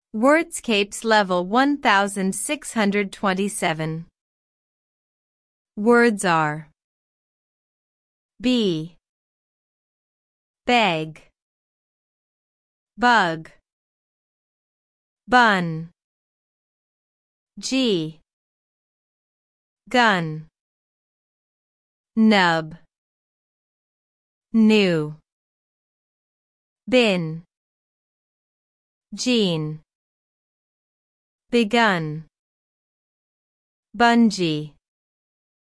Wordscapes level 1627. Words are bee, beg, bug, bun, G, gun, nub, new, bin, gene, begun, bungee.